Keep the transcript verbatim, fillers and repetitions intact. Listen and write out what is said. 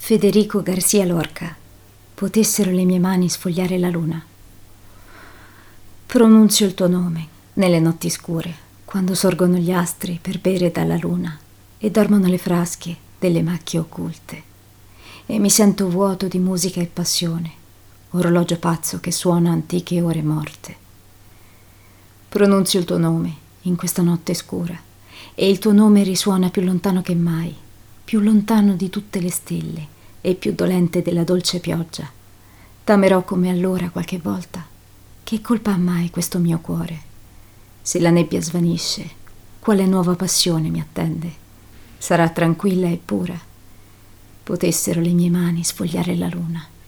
Federico Garcia Lorca. Potessero le mie mani sfogliare la luna. Pronunzio il tuo nome nelle notti scure, quando sorgono gli astri per bere dalla luna e dormono le frasche delle macchie occulte. E mi sento vuoto di musica e passione, orologio pazzo che suona antiche ore morte. Pronunzio il tuo nome in questa notte scura e il tuo nome risuona più lontano che mai, più lontano di tutte le stelle e più dolente della dolce pioggia. T'amerò come allora qualche volta. Che colpa ha mai questo mio cuore? Se la nebbia svanisce, quale nuova passione mi attende? Sarà tranquilla e pura. Potessero le mie mani sfogliare la luna.